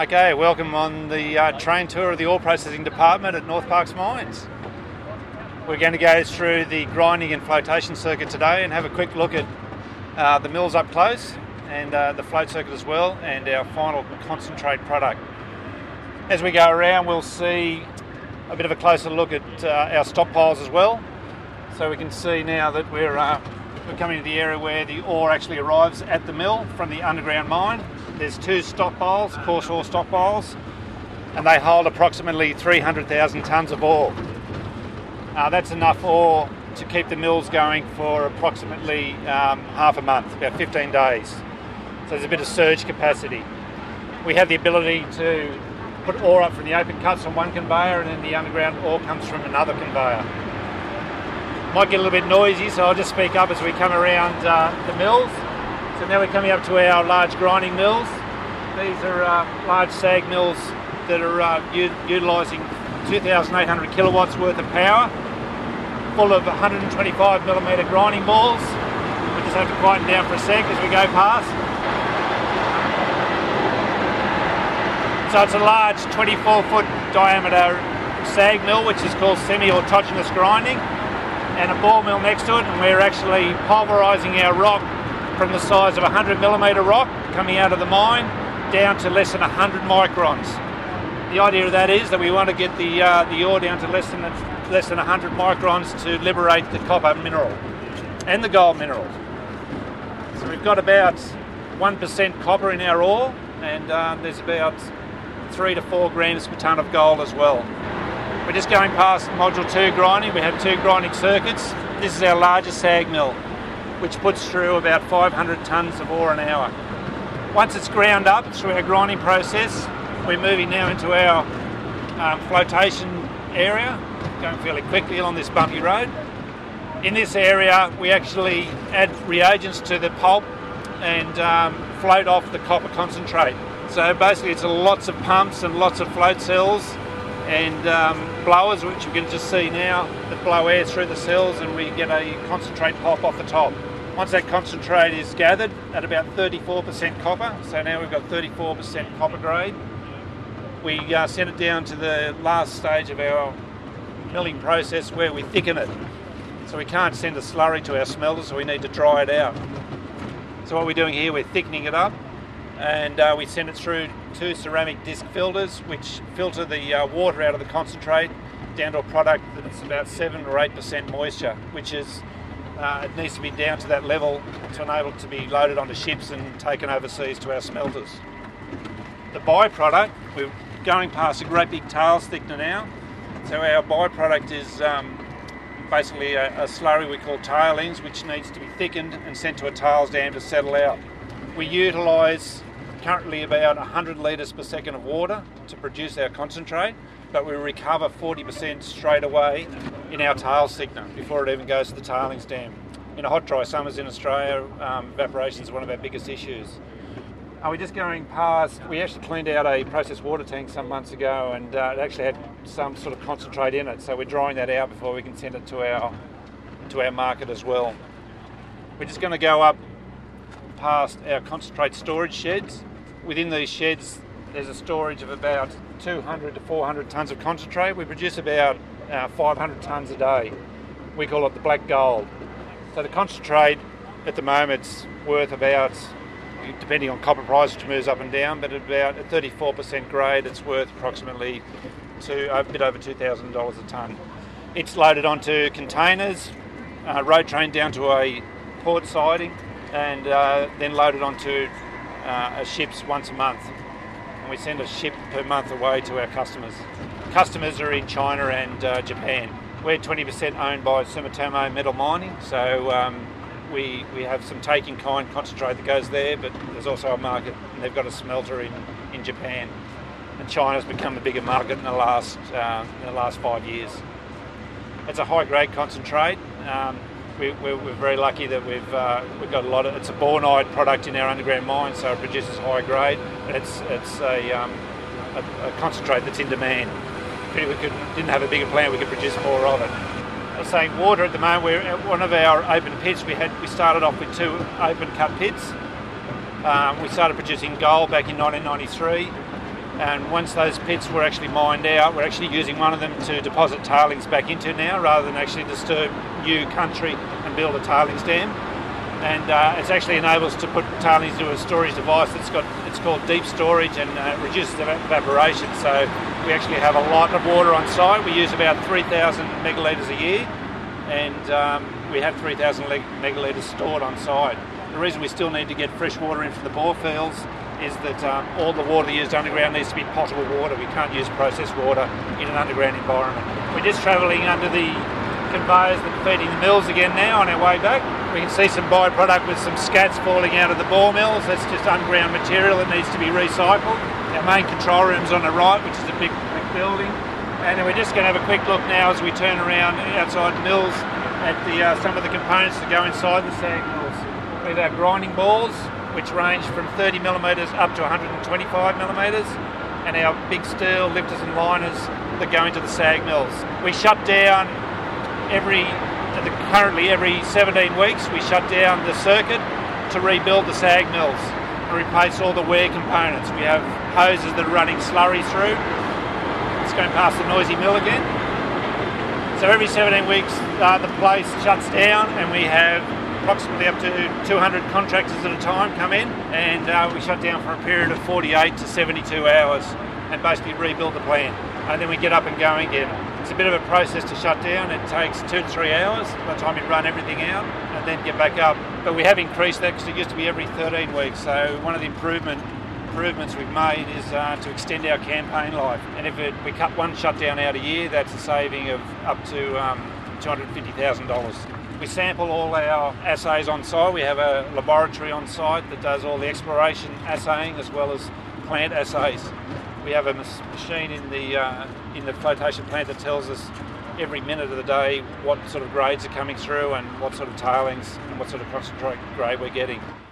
Okay, welcome on the train tour of the ore processing department at North Parkes Mines. We're going to go through the grinding and flotation circuit today and have a quick look at the mills up close and the float circuit as well, and our final concentrate product. As we go around, we'll see a bit of a closer look at our stockpiles as well. So we can see now that we're coming to the area where the ore actually arrives at the mill from the underground mine. There's two stockpiles, coarse ore stockpiles, and they hold approximately 300,000 tonnes of ore. That's enough ore to keep the mills going for approximately half a month, about 15 days. So there's a bit of surge capacity. We have the ability to put ore up from the open cuts on one conveyor, and then the underground ore comes from another conveyor. Might get a little bit noisy, so I'll just speak up as we come around the mills. So now we're coming up to our large grinding mills. These are large SAG mills that are utilising 2,800 kilowatts worth of power, full of 125mm grinding balls. We just have to quieten down for a sec as we go past. So it's a large 24-foot diameter SAG mill, which is called semi-autogenous grinding, and a ball mill next to it, and we're actually pulverising our rock from the size of 100mm rock coming out of the mine down to less than 100 microns. The idea of that is that we want to get the ore down to less than 100 microns to liberate the copper mineral and the gold mineral. So we've got about 1% copper in our ore, and there's about 3 to 4 grams per tonne of gold as well. We're just going past Module 2 grinding. We have 2 grinding circuits. This is our largest SAG mill, which puts through about 500 tonnes of ore an hour. Once it's ground up through our grinding process, we're moving now into our flotation area, going fairly quickly along this bumpy road. In this area, we actually add reagents to the pulp and float off the copper concentrate. So basically it's lots of pumps and lots of float cells and blowers, which you can just see now, that blow air through the cells, and we get a concentrate pop off the top. Once that concentrate is gathered at about 34% copper, so now we've got 34% copper grade, we send it down to the last stage of our milling process where we thicken it. So we can't send a slurry to our smelter, so we need to dry it out. So what we're doing here, we're thickening it up, and we send it through 2 ceramic disc filters, which filter the water out of the concentrate down to a product that's about 7 or 8% moisture, which is it needs to be down to that level to enable it to be loaded onto ships and taken overseas to our smelters. The byproduct, we're going past a great big tails thickener now. So our byproduct is basically a slurry we call tailings, which needs to be thickened and sent to a tails dam to settle out. We utilise currently about 100 litres per second of water to produce our concentrate, but we recover 40% straight away in our tails thickener before it even goes to the tailings dam. In a hot, dry summers in Australia, evaporation is one of our biggest issues. We're just going past, we actually cleaned out a processed water tank some months ago, and it actually had some sort of concentrate in it, so we're drying that out before we can send it to our market as well. We're just going to go up past our concentrate storage sheds. Within these sheds there's a storage of about 200 to 400 tonnes of concentrate. We produce about 500 tonnes a day. We call it the black gold. So the concentrate at the moment's worth about, depending on copper price, which moves up and down, but at about a 34% grade, it's worth approximately a bit over $2,000 a tonne. It's loaded onto containers, road trained down to a port siding, and then loaded onto ships once a month. And we send a ship per month away to our customers. Customers are in China and Japan. We're 20% owned by Sumitomo Metal Mining, so we have some take-in-kind concentrate that goes there, but there's also a market, and they've got a smelter in Japan. And China's become a bigger market in the last 5 years. It's a high-grade concentrate. We're very lucky that we've got a lot of. It's a bornite product in our underground mine, so it produces high grade. And it's a concentrate that's in demand. If we didn't have a bigger plant, we could produce more of it. I was saying water at the moment. We're at one of our open pits. We started off with 2 open cut pits. We started producing gold back in 1993, And once those pits were actually mined out, we're actually using one of them to deposit tailings back into now, rather than actually disturb new country and build a tailings dam. And it's actually enables us to put tailings into a storage device it's called deep storage, and reduces evaporation. So we actually have a lot of water on site. We use about 3,000 megalitres a year, and we have 3,000 megalitres stored on site. The reason we still need to get fresh water in from the bore fields is that all the water used underground needs to be potable water. We can't use processed water in an underground environment. We're just travelling under the conveyors that are feeding the mills again now on our way back. We can see some byproduct with some scats falling out of the bore mills. That's just underground material that needs to be recycled. Our main control room's on the right, which is a big building. And then we're just going to have a quick look now as we turn around outside the mills at some of the components that go inside the SAG mills. We have our grinding balls, which range from 30 millimetres up to 125 millimetres, and our big steel lifters and liners that go into the SAG mills. We shut down currently every 17 weeks, we shut down the circuit to rebuild the SAG mills and replace all the wear components. We have hoses that are running slurry through. It's going past the noisy mill again. So every 17 weeks the place shuts down, and we have approximately up to 200 contractors at a time come in, and we shut down for a period of 48 to 72 hours and basically rebuild the plant. And then we get up and going again. It's a bit of a process to shut down. It takes 2 to 3 hours by the time you run everything out and then get back up. But we have increased that because it used to be every 13 weeks. So one of the improvements we've made is to extend our campaign life. And if we cut one shutdown out a year, that's a saving of up to $250,000. We sample all our assays on site. We have a laboratory on site that does all the exploration assaying as well as plant assays. We have a machine in the flotation plant that tells us every minute of the day what sort of grades are coming through and what sort of tailings and what sort of concentrate grade we're getting.